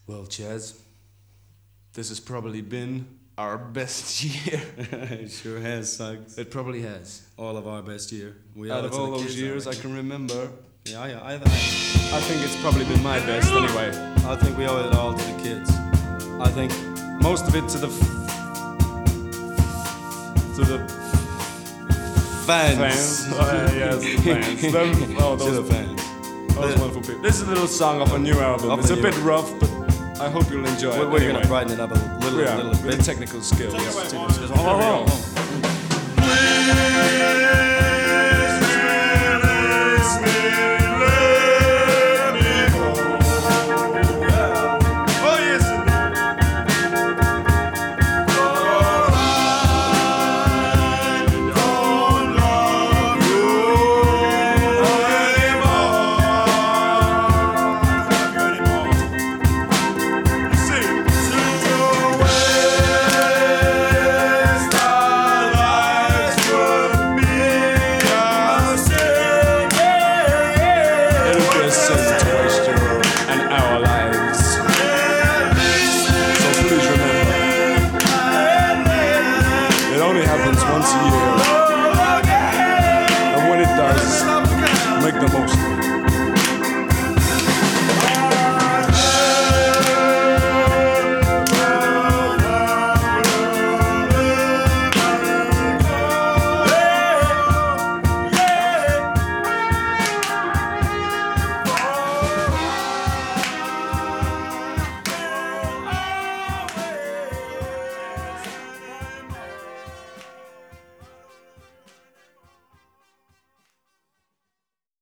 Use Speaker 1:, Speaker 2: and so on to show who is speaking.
Speaker 1: Well, Chaz, this has probably been our best year.
Speaker 2: It sure has, Suggs.
Speaker 1: It probably has.
Speaker 2: All of our best year. We
Speaker 1: Out
Speaker 2: owe it
Speaker 1: of
Speaker 2: to
Speaker 1: all
Speaker 2: the
Speaker 1: those
Speaker 2: kids,
Speaker 1: years I
Speaker 2: reckon.
Speaker 1: can remember,
Speaker 2: Yeah.
Speaker 1: I think it's probably been my best anyway.
Speaker 2: I think we owe it all to the kids. I think most of it to the fans.
Speaker 1: Yes, the fans.
Speaker 2: To the fans.
Speaker 1: Those wonderful people. This is a little song off a new album.
Speaker 2: Off
Speaker 1: It's
Speaker 2: a
Speaker 1: a
Speaker 2: new-
Speaker 1: bit rough, but I hope you'll enjoy it.
Speaker 2: We're
Speaker 1: anyway.
Speaker 2: gonna brighten it up a little
Speaker 1: With
Speaker 2: bit.
Speaker 1: technical skills.
Speaker 2: Oh, oh, oh.